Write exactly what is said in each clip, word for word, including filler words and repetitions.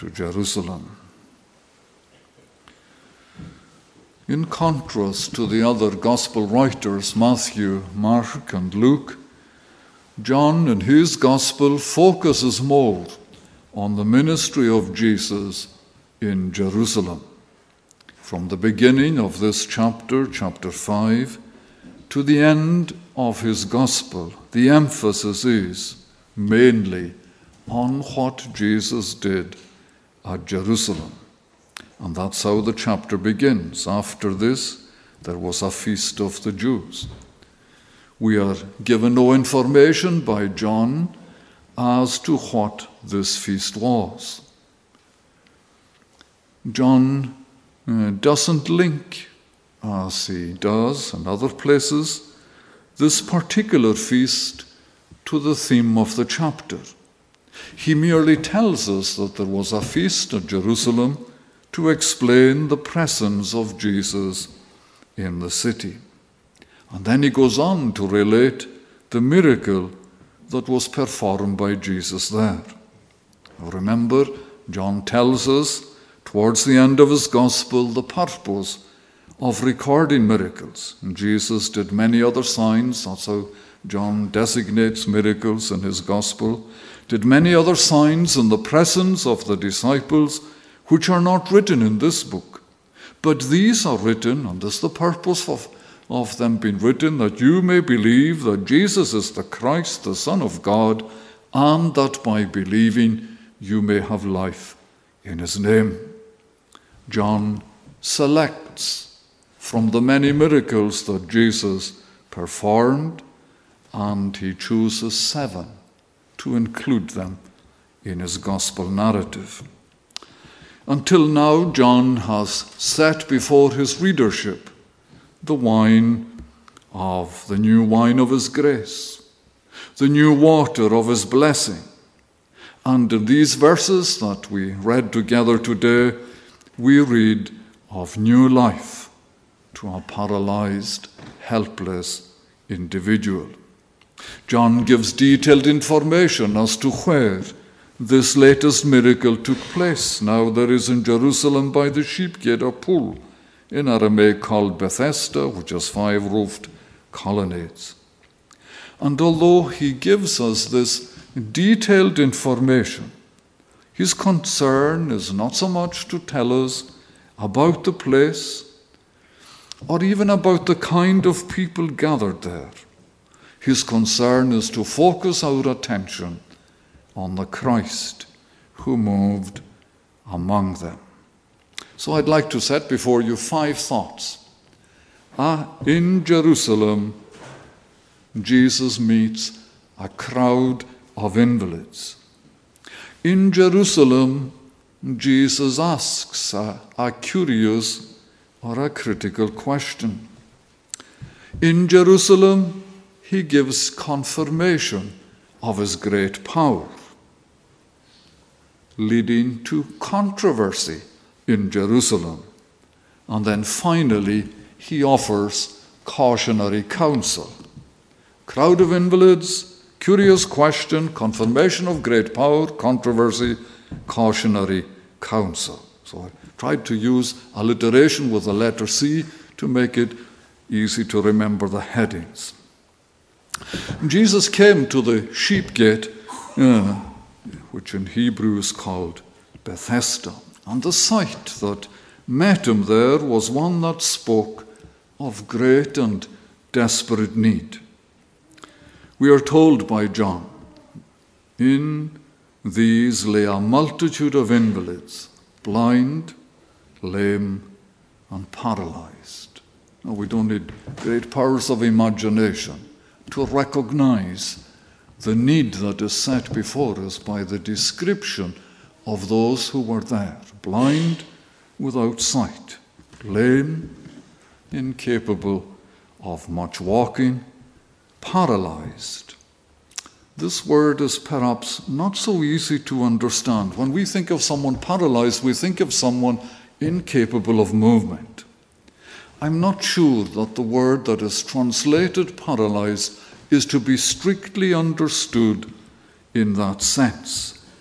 to Jerusalem. In contrast to the other gospel writers, Matthew, Mark, and Luke, John in his gospel focuses more on the ministry of Jesus in Jerusalem. From the beginning of this chapter, chapter five, to the end of his gospel, the emphasis is mainly on what Jesus did at Jerusalem. And that's how the chapter begins. After this, there was a feast of the Jews. We are given no information by John as to what this feast was. John uh, doesn't link, as he does in other places, this particular feast to the theme of the chapter. He merely tells us that there was a feast at Jerusalem to explain the presence of Jesus in the city. And then he goes on to relate the miracle that was performed by Jesus there. Remember, John tells us towards the end of his gospel the purpose of recording miracles. And Jesus did many other signs. That's how John designates miracles in his gospel. Did many other signs in the presence of the disciples, which are not written in this book. But these are written, and this is the purpose of, of them being written, that you may believe that Jesus is the Christ, the Son of God, and that by believing you may have life in his name. John selects from the many miracles that Jesus performed, and he chooses seven to include them in his gospel narrative. Until now, John has set before his readership the wine of the new wine of his grace, the new water of his blessing. And in these verses that we read together today, we read of new life to a paralyzed, helpless individual. John gives detailed information as to where this latest miracle took place. Now there is in Jerusalem by the sheep gate a pool, in Aramaic called Bethesda, which has five-roofed colonnades. And although he gives us this detailed information, his concern is not so much to tell us about the place or even about the kind of people gathered there. His concern is to focus our attention on the Christ who moved among them. So I'd like to set before you five thoughts. Ah, in Jerusalem, Jesus meets a crowd of invalids. In Jerusalem, Jesus asks a, a curious or a critical question. In Jerusalem, he gives confirmation of his great power, leading to controversy in Jerusalem. And then finally, he offers cautionary counsel. Crowd of invalids, curious question, confirmation of great power, controversy, cautionary counsel. So I tried to use alliteration with the letter C to make it easy to remember the headings. Jesus came to the sheep gate, uh, which in Hebrew is called Bethesda. And the sight that met him there was one that spoke of great and desperate need. We are told by John, in these lay a multitude of invalids, blind, lame, and paralyzed. Now, we don't need great powers of imagination to recognize the need that is set before us by the description of those who were there. Blind, without sight, lame, incapable of much walking, paralyzed. This word is perhaps not so easy to understand. When we think of someone paralyzed, we think of someone incapable of movement. I'm not sure that the word that is translated paralyzed is to be strictly understood in that sense.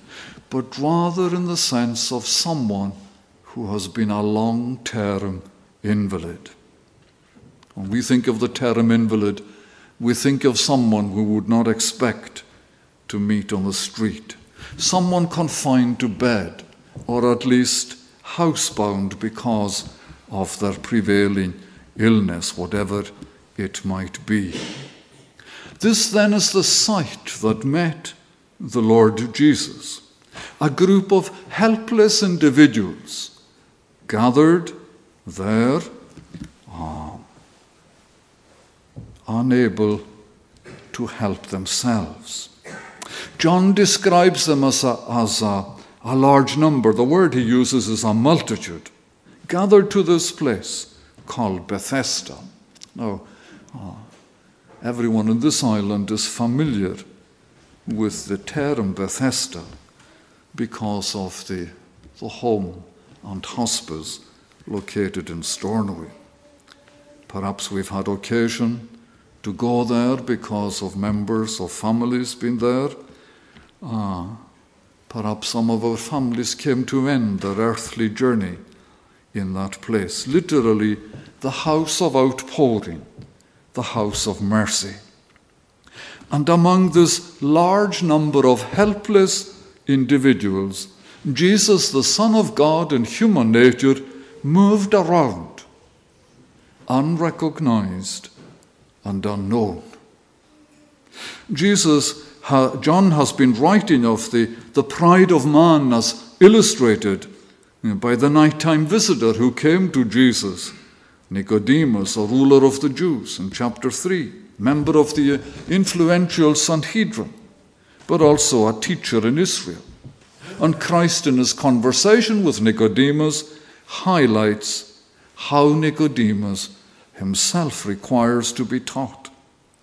but rather in the sense of someone who has been a long-term invalid. When we think of the term invalid, we think of someone we would not expect to meet on the street, someone confined to bed, or at least housebound because of their prevailing illness, whatever it might be. This then is the sight that met the Lord Jesus, a group of helpless individuals gathered there, uh, unable to help themselves. John describes them as a, as a, a large number. The word he uses is a multitude, gathered to this place called Bethesda. Now, uh, everyone in this island is familiar with the term Bethesda because of the, the home and hospice located in Stornoway. Perhaps we've had occasion to go there because of members of families being there. Uh, perhaps some of our families came to end their earthly journey in that place. Literally, the house of outpouring, the house of mercy. And among this large number of helpless individuals, Jesus, the Son of God in human nature, moved around, unrecognized and unknown. Jesus, John has been writing of the, the pride of man as illustrated by the nighttime visitor who came to Jesus, Nicodemus, a ruler of the Jews, in chapter three, member of the influential Sanhedrin, but also a teacher in Israel. And Christ, in his conversation with Nicodemus, highlights how Nicodemus himself requires to be taught.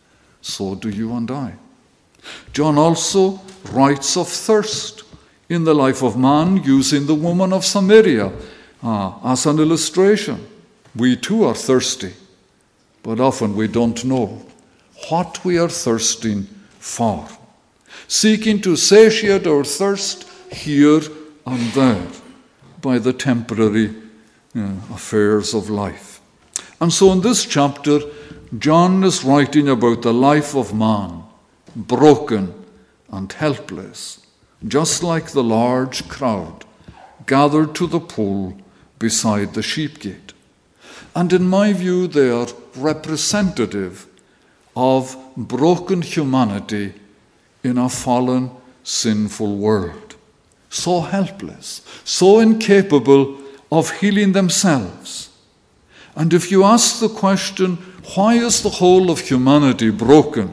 So do you and I. John also writes of thirst in the life of man, using the woman of Samaria uh, as an illustration. We too are thirsty, but often we don't know what we are thirsting for, seeking to satiate our thirst here and there by the temporary uh, affairs of life. And so in this chapter, John is writing about the life of man, broken and helpless, just like the large crowd gathered to the pool beside the sheep gate. And in my view, they are representative of broken humanity in a fallen, sinful world. So helpless, so incapable of healing themselves. And if you ask the question, why is the whole of humanity broken,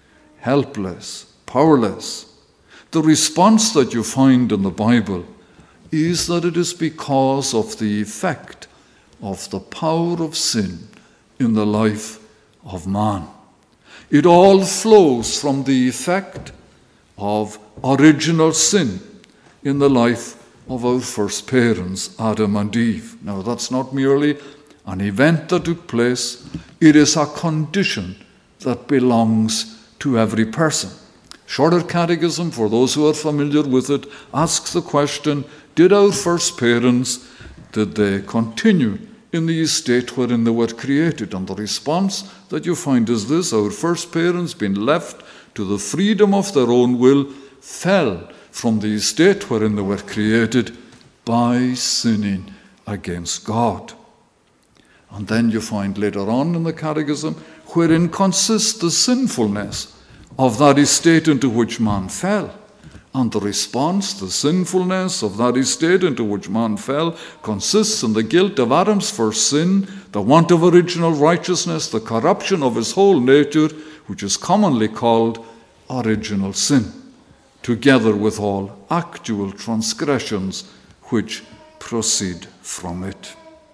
helpless, powerless? The response that you find in the Bible is that it is because of the effect of the power of sin in the life of man. It all flows from the effect of original sin in the life of our first parents, Adam and Eve. Now, that's not merely an event that took place, it is a condition that belongs to every person. Shorter Catechism, for those who are familiar with it, asks the question, did our first parents, did they continue in the estate wherein they were created? And the response that you find is this: our first parents, being left to the freedom of their own will, fell from the estate wherein they were created by sinning against God. And then you find later on in the Catechism, wherein consists the sinfulness of that estate into which man fell. And the response, the sinfulness of that estate into which man fell, consists in the guilt of Adam's first sin, the want of original righteousness, the corruption of his whole nature, which is commonly called original sin, together with all actual transgressions which proceed from it.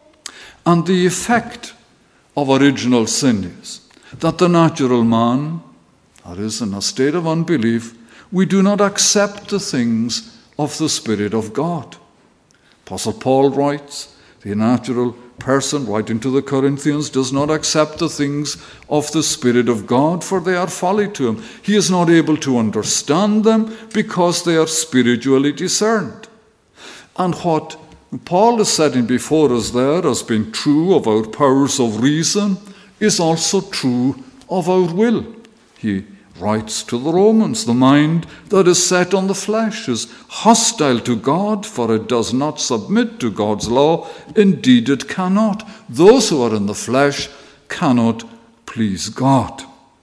And the effect of original sin is that the natural man, that is, in a state of unbelief, we do not accept the things of the Spirit of God. Apostle Paul writes, The natural person, writing to the Corinthians, does not accept the things of the Spirit of God, for they are folly to him. He is not able to understand them because they are spiritually discerned. And what Paul is setting before us there as being true of our powers of reason is also true of our will. He writes to the Romans, the mind that is set on the flesh is hostile to God, for it does not submit to God's law. Indeed, it cannot. Those who are in the flesh cannot please God.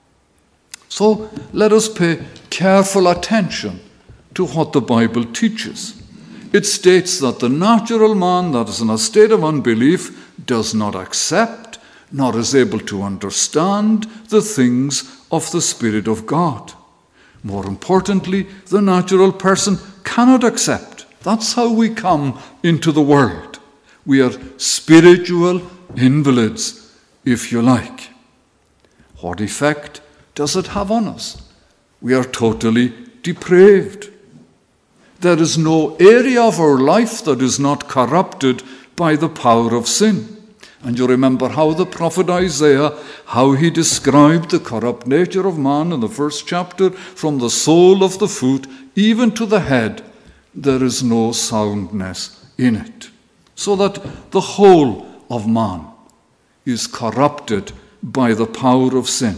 So let us pay careful attention to what the Bible teaches. It states that the natural man that is in a state of unbelief does not accept, nor is able to understand the things of the Spirit of God. More importantly, the natural person cannot accept. That's how we come into the world. We are spiritual invalids, if you like. What effect does it have on us? We are totally depraved. There is no area of our life that is not corrupted by the power of sin. And you remember how the prophet Isaiah, how he described the corrupt nature of man in the first chapter, from the sole of the foot even to the head, there is no soundness in it. So that the whole of man is corrupted by the power of sin.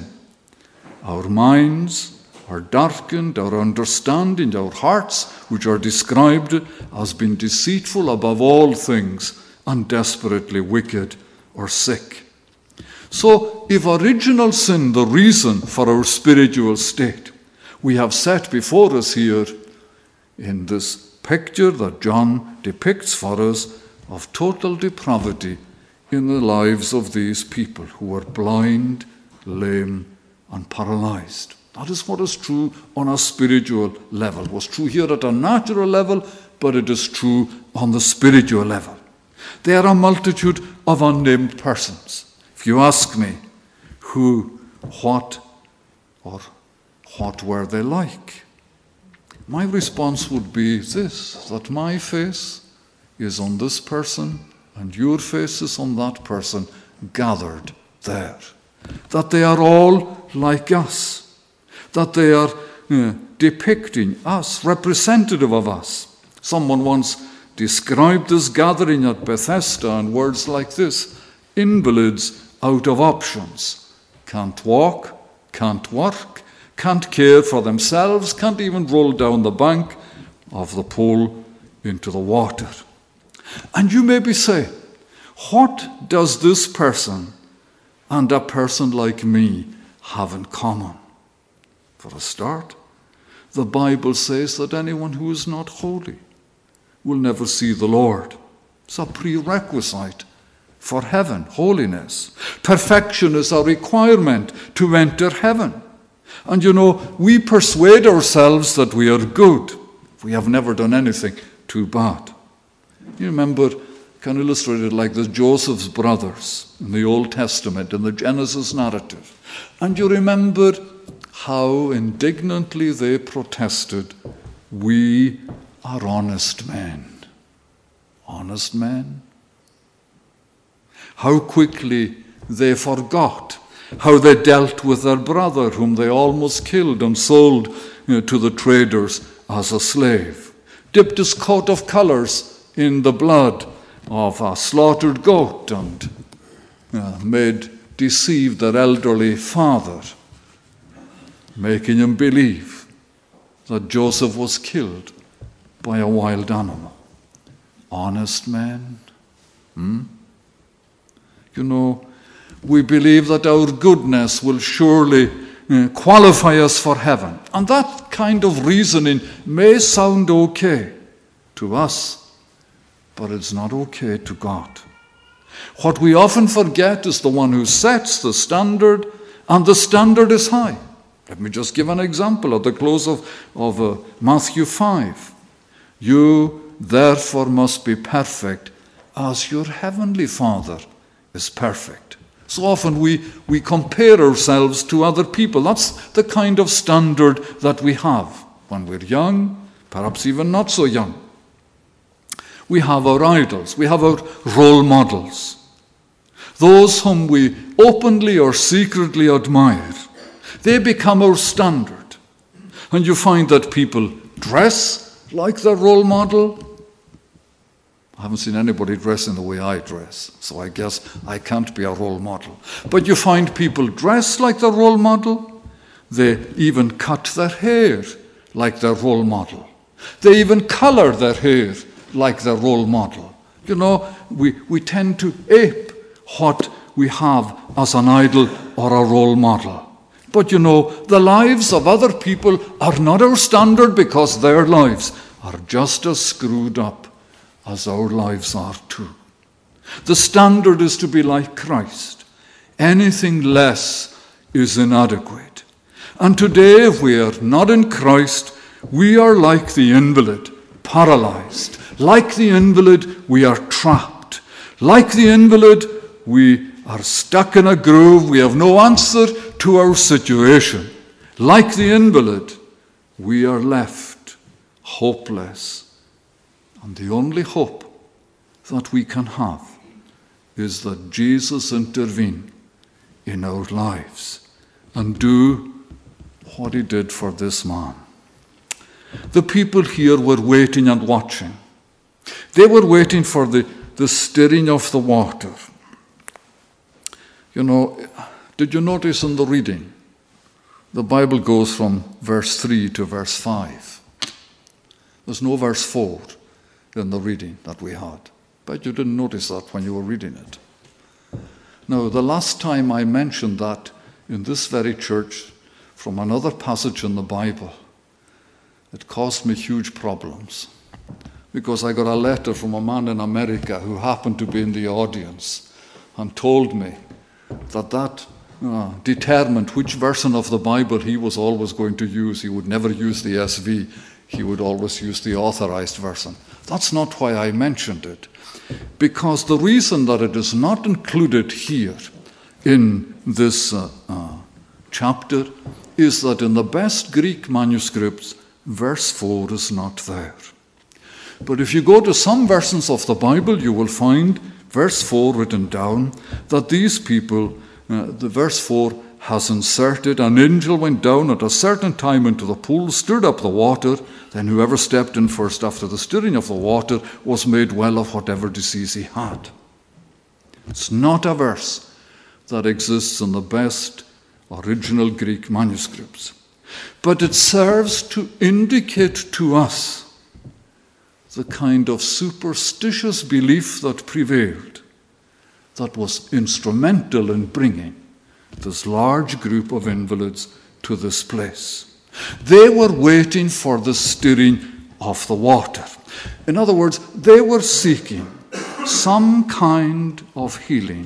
Our minds are darkened, our understanding, our hearts, which are described as being deceitful above all things and desperately wicked or sick. So, if original sin, the reason for our spiritual state, we have set before us here in this picture that John depicts for us of total depravity in the lives of these people who were blind, lame, and paralyzed. That is what is true on a spiritual level. It was true here at a natural level, but it is true on the spiritual level. There are a multitude of unnamed persons. If you ask me, who, what, or what were they like? My response would be this, that my face is on this person and your face is on that person gathered there. That they are all like us. That they are uh, depicting us, representative of us. Someone once described this gathering at Bethesda in words like this: invalids out of options, can't walk, can't work, can't care for themselves, can't even roll down the bank of the pool into the water. And you maybe say, what does this person and a person like me have in common? For a start, the Bible says that anyone who is not holy will never see the Lord. It's a prerequisite for heaven, holiness. Perfection is a requirement to enter heaven. And you know, we persuade ourselves that we are good. We have never done anything too bad. You remember, can illustrate it like this, Joseph's brothers in the Old Testament, in the Genesis narrative. And you remember how indignantly they protested, we are honest men. Honest men? How quickly they forgot how they dealt with their brother whom they almost killed and sold you know, to the traders as a slave. Dipped his coat of colors in the blood of a slaughtered goat and uh, made deceive their elderly father, making him believe that Joseph was killed by a wild animal. Honest men? Hmm? You know, we believe that our goodness will surely uh, qualify us for heaven. And that kind of reasoning may sound okay to us, but it's not okay to God. What we often forget is the one who sets the standard, and the standard is high. Let me just give an example at the close of, of uh, Matthew five. You therefore must be perfect as your heavenly Father is perfect. So often we, we compare ourselves to other people. That's the kind of standard that we have when we're young, perhaps even not so young. We have our idols. We have our role models. Those whom we openly or secretly admire. They become our standard. And you find that people dress like their role model. I haven't seen anybody dress in the way I dress, so I guess I can't be a role model. But you find people dress like their role model. They even cut their hair like their role model. They even color their hair like their role model. You know, we, we tend to ape what we have as an idol or a role model. But you know, the lives of other people are not our standard because their lives are just as screwed up as our lives are too. The standard is to be like Christ. Anything less is inadequate. And today, if we are not in Christ, we are like the invalid, paralyzed. Like the invalid, we are trapped. Like the invalid, we are stuck in a groove. We have no answer to our situation. Like the invalid, we are left hopeless. And the only hope that we can have is that Jesus intervene in our lives and do what he did for this man. The people here were waiting and watching. They were waiting for the, the stirring of the water. You know, did you notice in the reading? The Bible goes from verse three to verse five. There's no verse four in the reading that we had. But you didn't notice that when you were reading it. Now, the last time I mentioned that in this very church from another passage in the Bible, it caused me huge problems because I got a letter from a man in America who happened to be in the audience and told me that that uh, determined which version of the Bible he was always going to use. He would never use the S V. He would always use the authorized version. That's not why I mentioned it. Because the reason that it is not included here in this uh, uh, chapter is that in the best Greek manuscripts, verse four is not there. But if you go to some versions of the Bible, you will find verse four written down that these people, uh, the verse four has inserted, an angel went down at a certain time into the pool, stirred up the water, then whoever stepped in first after the stirring of the water was made well of whatever disease he had. It's not a verse that exists in the best original Greek manuscripts. But it serves to indicate to us the kind of superstitious belief that prevailed, that was instrumental in bringing this large group of invalids to this place. They were waiting for the stirring of the water. In other words, they were seeking some kind of healing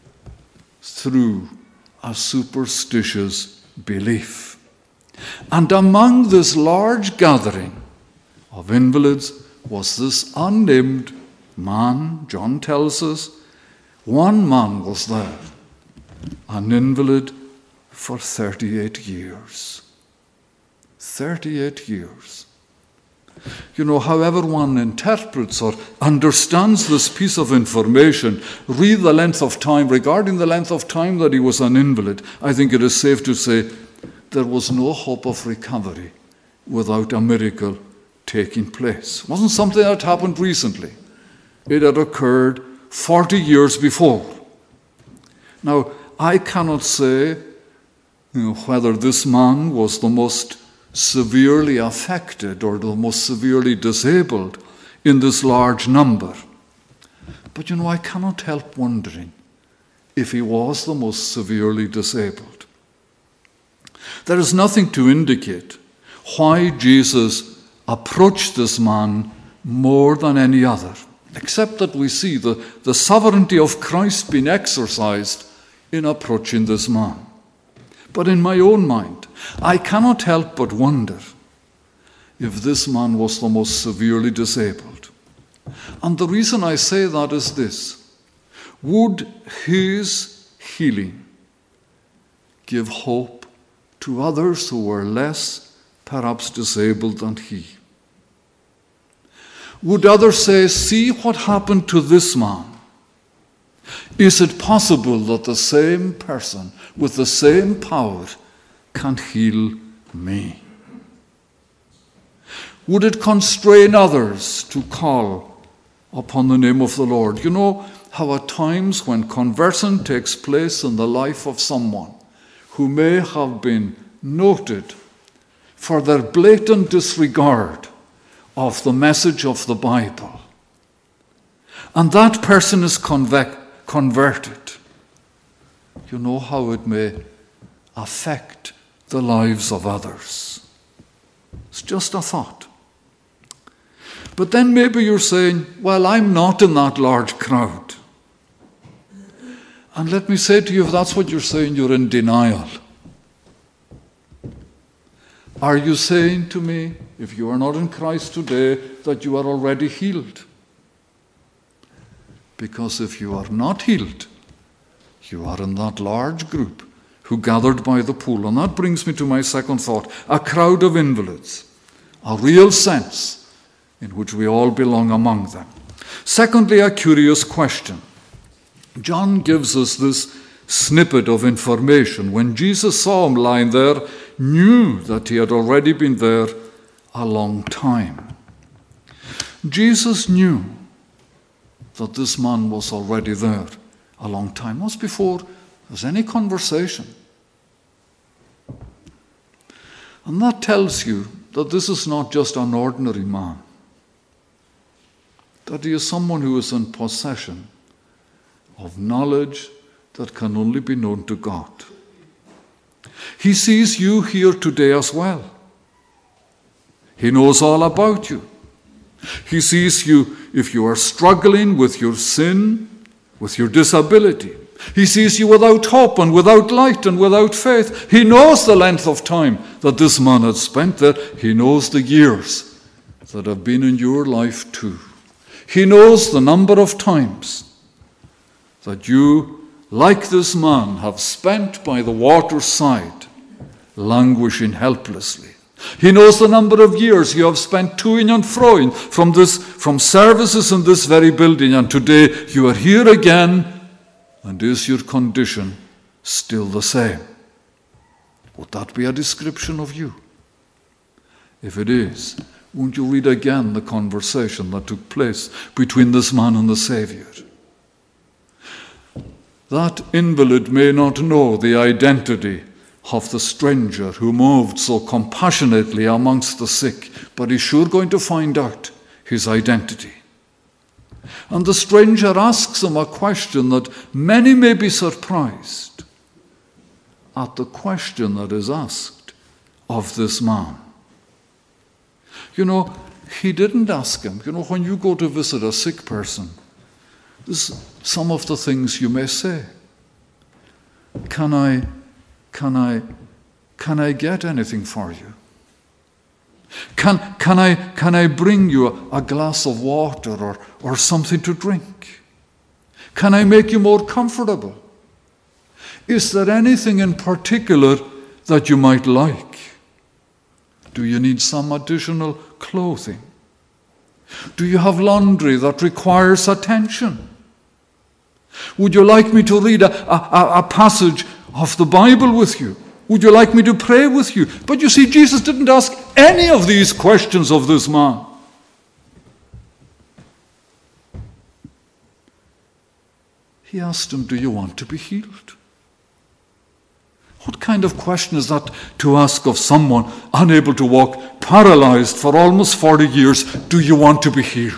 through a superstitious belief. And among this large gathering of invalids was this unnamed man. John tells us one man was there, an invalid for thirty-eight years. thirty-eight years. You know, however one interprets or understands this piece of information, read the length of time, regarding the length of time that he was an invalid, I think it is safe to say there was no hope of recovery without a miracle taking place. It wasn't something that happened recently. It had occurred forty years before. Now, I cannot say you know, whether this man was the most severely affected or the most severely disabled in this large number. But you know, I cannot help wondering if he was the most severely disabled. There is nothing to indicate why Jesus approached this man more than any other, except that we see the, the sovereignty of Christ being exercised in approaching this man. But in my own mind, I cannot help but wonder if this man was the most severely disabled. And the reason I say that is this: would his healing give hope to others who were less, perhaps, disabled than he? Would others say, see what happened to this man? Is it possible that the same person with the same power can heal me? Would it constrain others to call upon the name of the Lord? You know how at times when conversion takes place in the life of someone who may have been noted for their blatant disregard of the message of the Bible, and that person is convec- converted, you know how it may affect the lives of others. It's just a thought. But then maybe you're saying, well, I'm not in that large crowd. And let me say to you, if that's what you're saying, you're in denial. Are you saying to me, if you are not in Christ today, that you are already healed? Because if you are not healed, you are in that large group who gathered by the pool. And that brings me to my second thought, a crowd of invalids, a real sense in which we all belong among them. Secondly, a curious question. John gives us this snippet of information. When Jesus saw him lying there, knew that he had already been there a long time. Jesus knew that this man was already there a long time. That's before there was any conversation. And that tells you that this is not just an ordinary man, that he is someone who is in possession of knowledge that can only be known to God. He sees you here today as well. He knows all about you. He sees you if you are struggling with your sin, with your disability. He sees you without hope and without light and without faith. He knows the length of time that this man had spent there. He knows the years that have been in your life too. He knows the number of times that you, like this man, have spent by the water's side, languishing helplessly. He knows the number of years you have spent toing and froing from this, from services in this very building, and today you are here again, and is your condition still the same? Would that be a description of you? If it is, won't you read again the conversation that took place between this man and the Savior? That invalid may not know the identity of the stranger who moved so compassionately amongst the sick, but he's sure going to find out his identity. And the stranger asks him a question that many may be surprised at, the question that is asked of this man. You know, he didn't ask him. You know, when you go to visit a sick person, this is some of the things you may say. Can I, can I, can I get anything for you? Can, can I, can I bring you a, a glass of water or, or something to drink? Can I make you more comfortable? Is there anything in particular that you might like? Do you need some additional clothing? Do you have laundry that requires attention? Would you like me to read a, a, a passage of the Bible with you? Would you like me to pray with you? But you see, Jesus didn't ask any of these questions of this man. He asked him, do you want to be healed? What kind of question is that to ask of someone unable to walk, paralyzed for almost forty years? Do you want to be healed?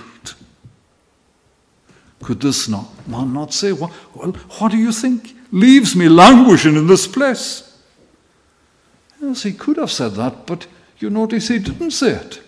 Could this not, man not say, well, well, what do you think leaves me languishing in this place? Yes, he could have said that, but you notice he didn't say it.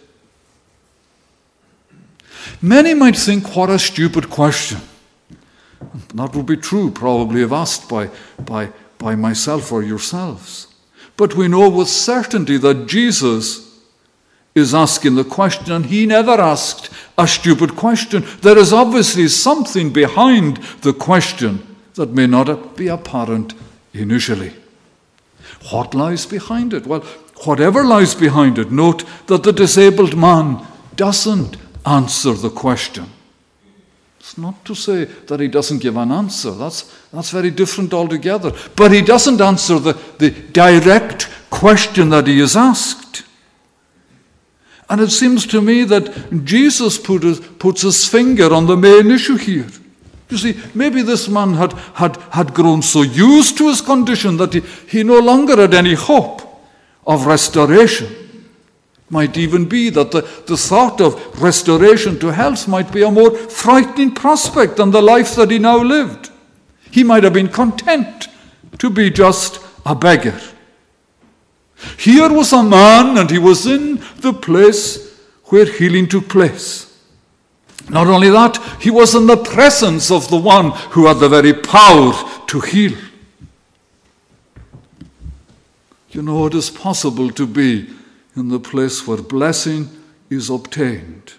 Many might think, what a stupid question. That would be true, probably, if asked by, by, by myself or yourselves. But we know with certainty that Jesus is asking the question, and he never asked a stupid question. There is obviously something behind the question that may not be apparent initially. What lies behind it? Well, whatever lies behind it, note that the disabled man doesn't answer the question. It's not to say that he doesn't give an answer. That's, that's very different altogether. But he doesn't answer the, the direct question that he is asked. And it seems to me that Jesus put his, puts his finger on the main issue here. You see, maybe this man had, had, had grown so used to his condition that he, he no longer had any hope of restoration. Might even be that the, the thought of restoration to health might be a more frightening prospect than the life that he now lived. He might have been content to be just a beggar. Here was a man, and he was in the place where healing took place. Not only that, he was in the presence of the one who had the very power to heal. You know, it is possible to be in the place where blessing is obtained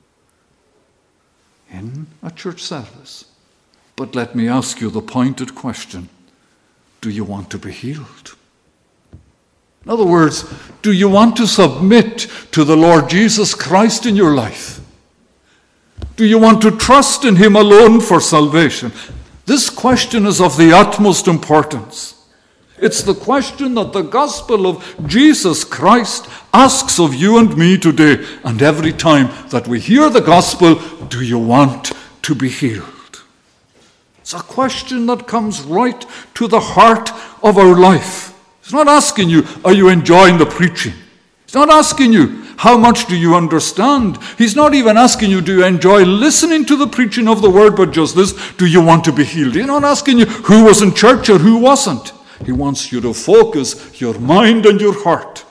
in a church service. But let me ask you the pointed question: do you want to be healed? In other words, do you want to submit to the Lord Jesus Christ in your life? Do you want to trust in him alone for salvation? This question is of the utmost importance. It's the question that the gospel of Jesus Christ asks of you and me today. And every time that we hear the gospel, do you want to be healed? It's a question that comes right to the heart of our life. He's not asking you, are you enjoying the preaching? He's not asking you, how much do you understand? He's not even asking you, do you enjoy listening to the preaching of the word, but just this, do you want to be healed? He's not asking you who was in church or who wasn't. He wants you to focus your mind and your heart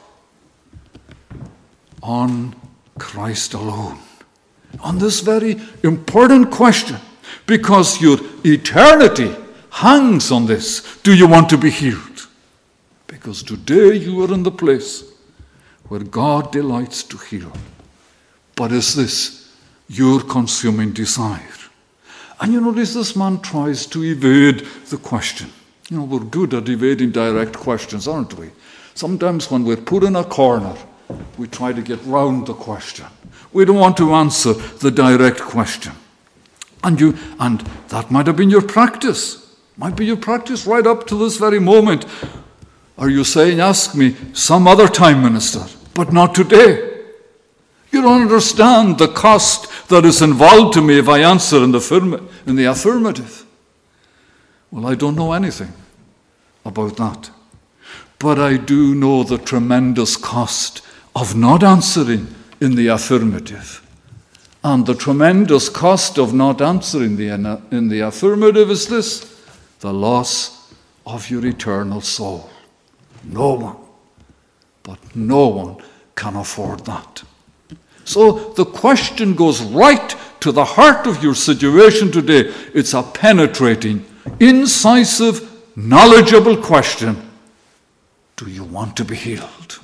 on Christ alone, on this very important question, because your eternity hangs on this. Do you want to be healed? Because today you are in the place where God delights to heal. But is this your consuming desire? And you notice this man tries to evade the question. You know, we're good at evading direct questions, aren't we? Sometimes when we're put in a corner, we try to get round the question. We don't want to answer the direct question. And you, and that might have been your practice. Might be your practice right up to this very moment. Are you saying, ask me some other time, minister, but not today? You don't understand the cost that is involved to me if I answer in the, affirm- in the affirmative. Well, I don't know anything about that. But I do know the tremendous cost of not answering in the affirmative. And the tremendous cost of not answering the, in the affirmative is this: the loss of your eternal soul. No one, but no one can afford that. So the question goes right to the heart of your situation today. It's a penetrating, incisive, knowledgeable question. Do you want to be healed?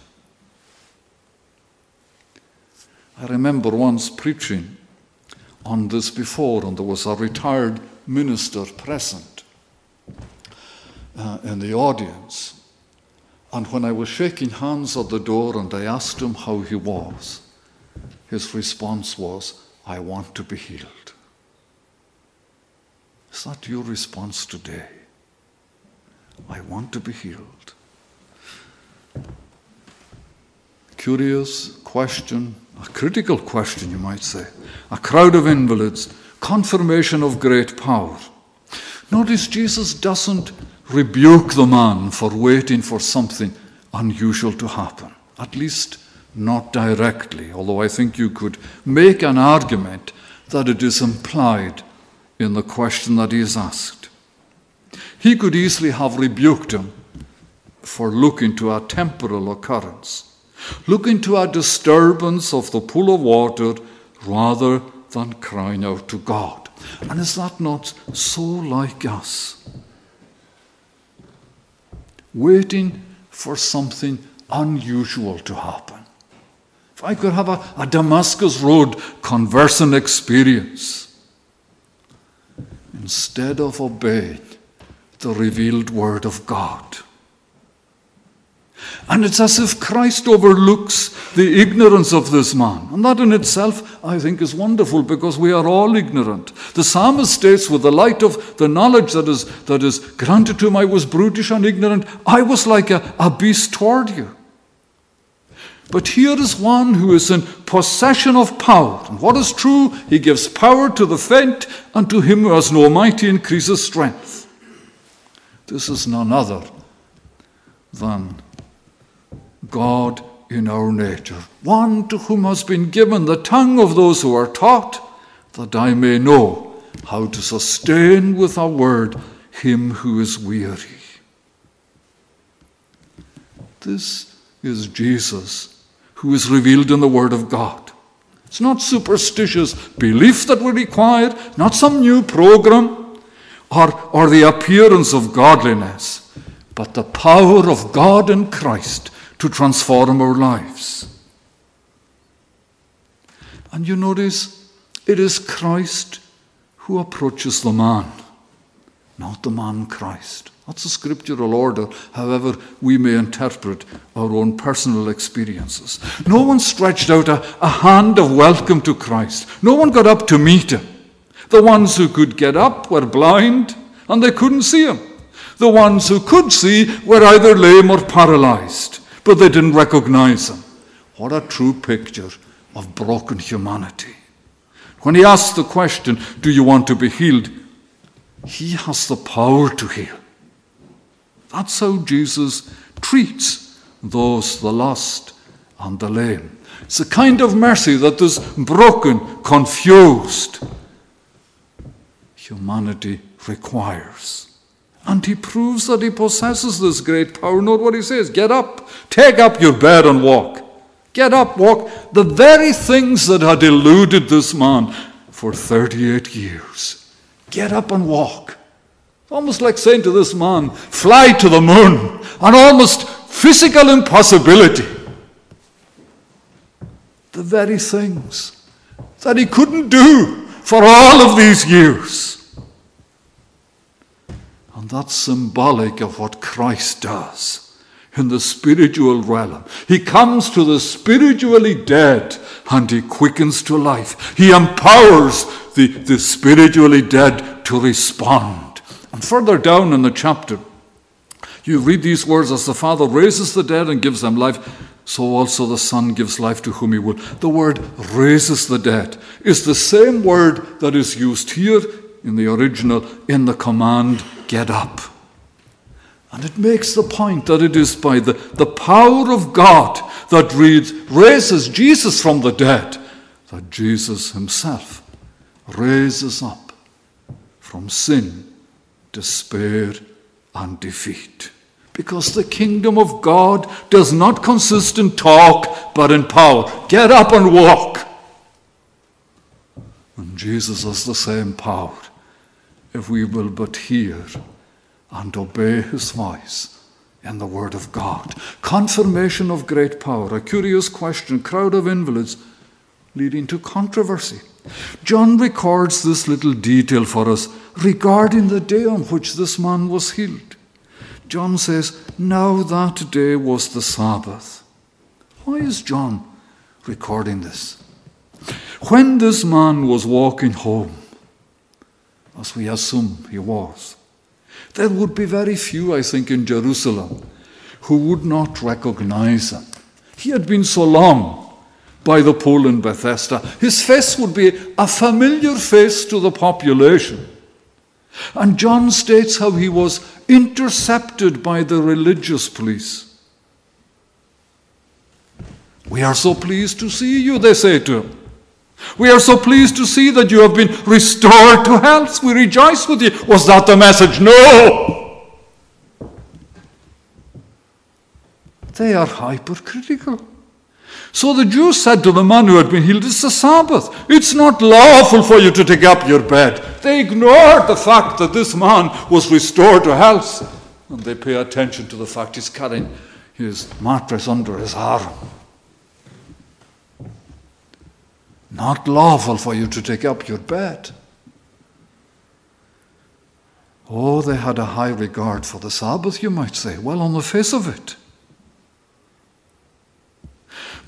I remember once preaching on this before, and there was a retired minister present uh, in the audience. And when I was shaking hands at the door and I asked him how he was, his response was, I want to be healed. Is that your response today? I want to be healed. Curious question, a critical question, you might say. A crowd of invalids, confirmation of great power. Notice Jesus doesn't rebuke the man for waiting for something unusual to happen, at least not directly, although I think you could make an argument that it is implied in the question that he is asked. He could easily have rebuked him for looking to a temporal occurrence, looking to a disturbance of the pool of water rather than crying out to God. And is that not so like us? Waiting for something unusual to happen. If I could have a, a Damascus Road conversion experience, instead of obeying the revealed word of God. And it's as if Christ overlooks the ignorance of this man. And that in itself, I think, is wonderful, because we are all ignorant. The psalmist states, with the light of the knowledge that is, that is granted to him, I was brutish and ignorant. I was like a, a beast toward you. But here is one who is in possession of power. And what is true? He gives power to the faint, and to him who has no might he increases strength. This is none other than God in our nature, one to whom has been given the tongue of those who are taught, that I may know how to sustain with a word him who is weary. This is Jesus, who is revealed in the Word of God. It's not superstitious belief that we require, not some new program or, or the appearance of godliness, but the power of God in Christ to transform our lives. And you notice, it is Christ who approaches the man, not the man Christ. That's a scriptural order, however we may interpret our own personal experiences. No one stretched out a, a hand of welcome to Christ. No one got up to meet him. The ones who could get up were blind, and they couldn't see him. The ones who could see were either lame or paralyzed, but they didn't recognize him. What a true picture of broken humanity. When he asks the question, do you want to be healed? He has the power to heal. That's how Jesus treats those, the lost and the lame. It's a kind of mercy that this broken, confused humanity requires. And he proves that he possesses this great power. Note what he says. Get up, take up your bed and walk. Get up, walk. The very things that had eluded this man for thirty-eight years. Get up and walk. Almost like saying to this man, fly to the moon. An almost physical impossibility. The very things that he couldn't do for all of these years. And that's symbolic of what Christ does in the spiritual realm. He comes to the spiritually dead and he quickens to life. He empowers the, the spiritually dead to respond. And further down in the chapter, you read these words, as the Father raises the dead and gives them life, so also the Son gives life to whom he will. The word raises the dead is the same word that is used here in the original in the command, get up. And it makes the point that it is by the, the power of God that reads, raises Jesus from the dead, that Jesus himself raises up from sin, despair, and defeat. Because the kingdom of God does not consist in talk, but in power. Get up and walk. And Jesus has the same power, if we will but hear and obey his voice in the word of God. Confirmation of great power. A curious question, crowd of invalids leading to controversy. John records this little detail for us regarding the day on which this man was healed. John says, now that day was the Sabbath. Why is John recording this? When this man was walking home, as we assume he was, there would be very few, I think, in Jerusalem who would not recognize him. He had been so long by the pool in Bethesda. His face would be a familiar face to the population. And John states how he was intercepted by the religious police. We are so pleased to see you, they say to him. We are so pleased to see that you have been restored to health. We rejoice with you. Was that the message? No! They are hypercritical. So the Jews said to the man who had been healed, it's the Sabbath. It's not lawful for you to take up your bed. They ignored the fact that this man was restored to health. And they pay attention to the fact he's carrying his mattress under his arm. Not lawful for you to take up your bed. Oh, they had a high regard for the Sabbath, you might say. Well, on the face of it,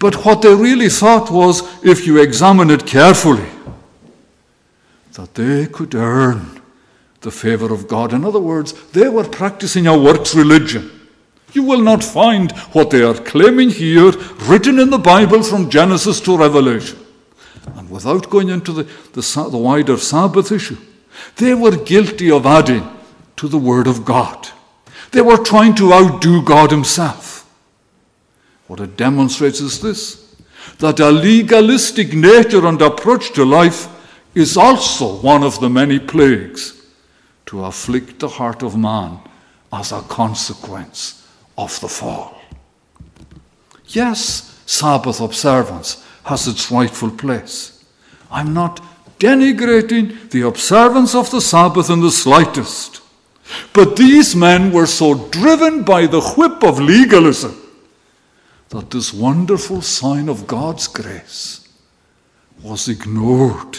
But what they really thought was, if you examine it carefully, that they could earn the favor of God. In other words, they were practicing a works religion. You will not find what they are claiming here written in the Bible from Genesis to Revelation. And without going into the, the, the wider Sabbath issue, they were guilty of adding to the Word of God. They were trying to outdo God himself. What it demonstrates is this, that a legalistic nature and approach to life is also one of the many plagues to afflict the heart of man as a consequence of the fall. Yes, Sabbath observance has its rightful place. I'm not denigrating the observance of the Sabbath in the slightest. But these men were so driven by the whip of legalism that this wonderful sign of God's grace was ignored.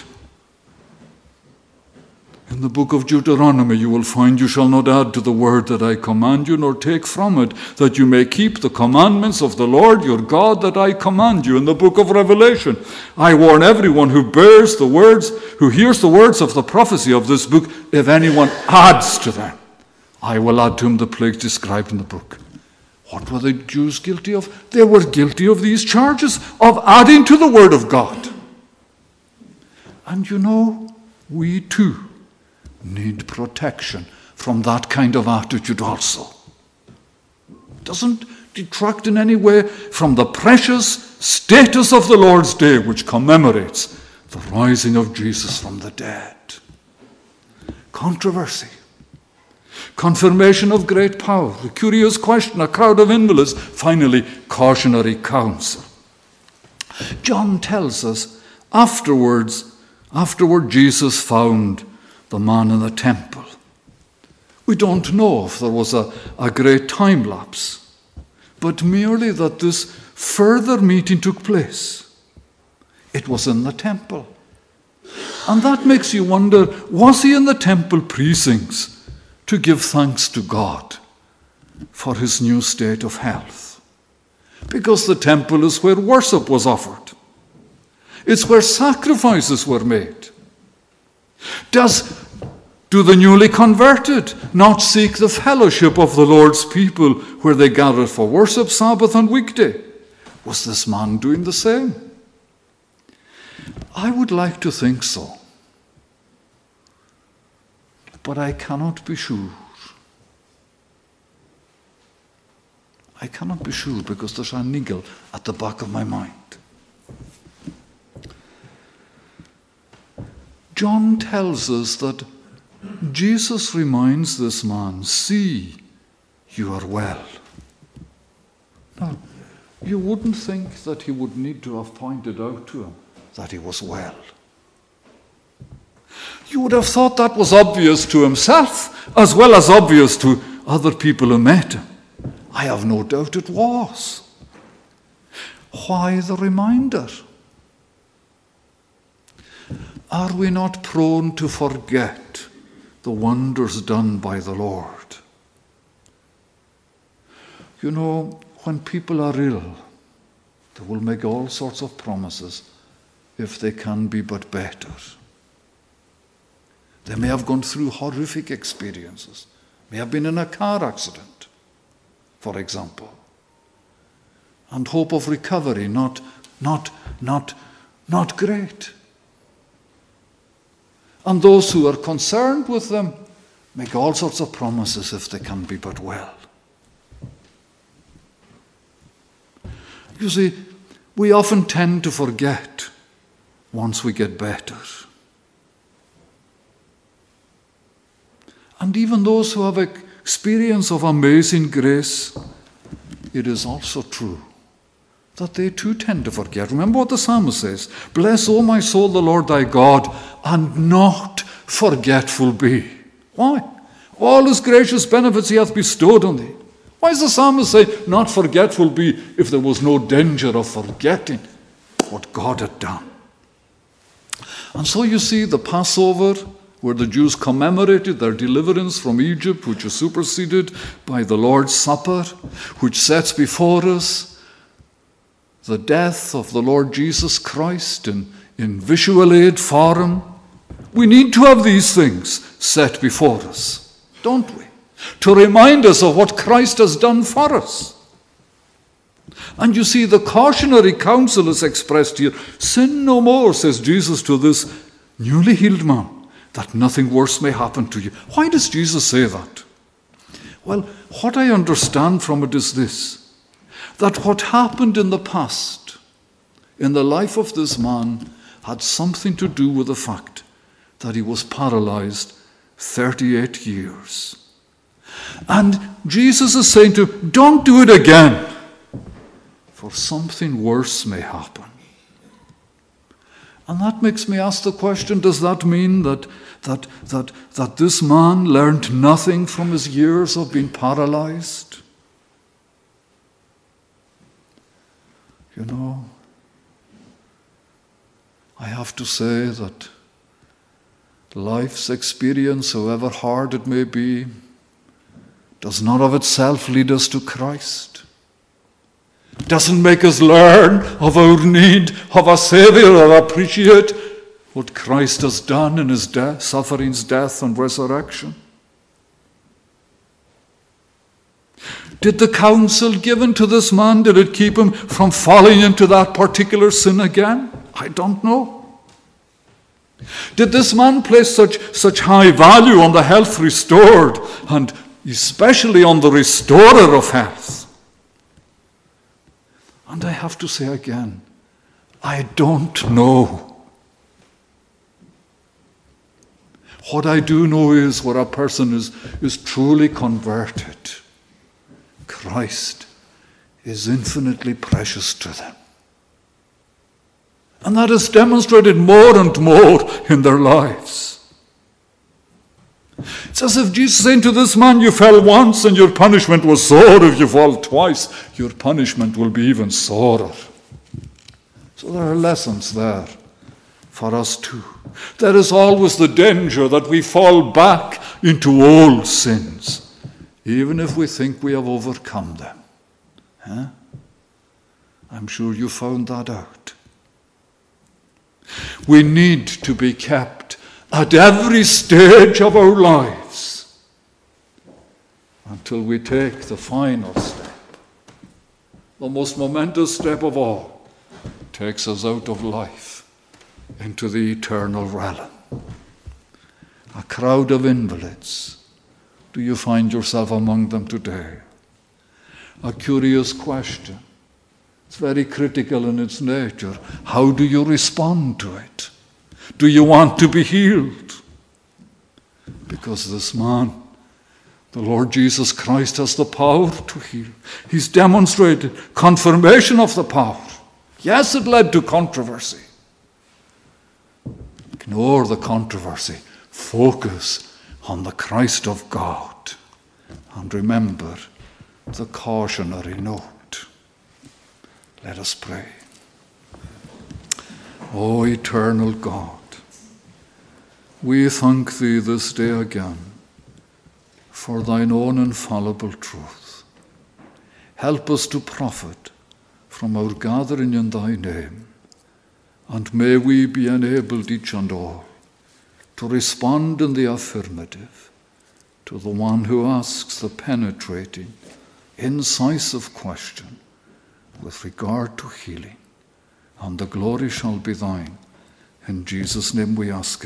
In the book of Deuteronomy, you will find, you shall not add to the word that I command you, nor take from it, that you may keep the commandments of the Lord your God that I command you. In the book of Revelation, I warn everyone who bears the words, who hears the words of the prophecy of this book, if anyone adds to them, I will add to him the plagues described in the book. What were the Jews guilty of? They were guilty of these charges, of adding to the word of God. And you know, we too need protection from that kind of attitude also. It doesn't detract in any way from the precious status of the Lord's Day, which commemorates the rising of Jesus from the dead. Controversy. Confirmation of great power. The curious question, a crowd of invalids. Finally, cautionary counsel. John tells us afterwards, afterward Jesus found the man in the temple. We don't know if there was a, a great time lapse, but merely that this further meeting took place. It was in the temple. And that makes you wonder, was he in the temple precincts to give thanks to God for his new state of health? Because the temple is where worship was offered. It's where sacrifices were made. Does do the newly converted not seek the fellowship of the Lord's people where they gather for worship, Sabbath and weekday? Was this man doing the same? I would like to think so, but I cannot be sure. I cannot be sure because there's a niggle at the back of my mind. John tells us that Jesus reminds this man, see, you are well. Now, you wouldn't think that he would need to have pointed out to him that he was well. You would have thought that was obvious to himself as well as obvious to other people who met him. I have no doubt it was. Why the reminder? Are we not prone to forget the wonders done by the Lord? You know, when people are ill, they will make all sorts of promises if they can be but better. They may have gone through horrific experiences, may have been in a car accident, for example, and hope of recovery not, not, not, not great. And those who are concerned with them make all sorts of promises if they can be but well. You see, we often tend to forget once we get better. And even those who have experience of amazing grace, it is also true that they too tend to forget. Remember what the psalmist says, bless, O my soul, the Lord thy God, and not forgetful be. Why? All his gracious benefits he hath bestowed on thee. Why does the psalmist say, not forgetful be, if there was no danger of forgetting what God had done? And so you see the Passover, where the Jews commemorated their deliverance from Egypt, which was superseded by the Lord's Supper, which sets before us the death of the Lord Jesus Christ in, in visual aid for him. We need to have these things set before us, don't we? To remind us of what Christ has done for us. And you see, the cautionary counsel is expressed here. Sin no more, says Jesus to this newly healed man, that nothing worse may happen to you. Why does Jesus say that? Well, what I understand from it is this, that what happened in the past, in the life of this man, had something to do with the fact that he was paralyzed thirty-eight years. And Jesus is saying to him, don't do it again, for something worse may happen. And that makes me ask the question, does that mean that, that, that, that this man learned nothing from his years of being paralyzed? You know, I have to say that life's experience, however hard it may be, does not of itself lead us to Christ. It doesn't make us learn of our need of a Savior or appreciate what Christ has done in his death, sufferings, death, and resurrection. Did the counsel given to this man, did it keep him from falling into that particular sin again? I don't know. Did this man place such, such high value on the health restored, and especially on the restorer of health? And I have to say again, I don't know. What I do know is where a person is, is truly converted, Christ is infinitely precious to them. And that is demonstrated more and more in their lives. It's as if Jesus is saying to this man, you fell once and your punishment was sore. If you fall twice, your punishment will be even sorer. So there are lessons there for us too. There is always the danger that we fall back into old sins, even if we think we have overcome them. Huh? I'm sure you found that out. We need to be kept at every stage of our lives until we take the final step. The most momentous step of all takes us out of life into the eternal realm. A crowd of invalids. Do you find yourself among them today? A curious question. It's very critical in its nature. How do you respond to it? Do you want to be healed? Because this man, the Lord Jesus Christ, has the power to heal. He's demonstrated confirmation of the power. Yes, it led to controversy. Ignore the controversy. Focus on the Christ of God. And remember the cautionary note. Let us pray. O eternal God, we thank thee this day again for thine own infallible truth. Help us to profit from our gathering in thy name, and may we be enabled each and all to respond in the affirmative to the one who asks the penetrating, incisive question with regard to healing. And the glory shall be thine. In Jesus' name we ask it.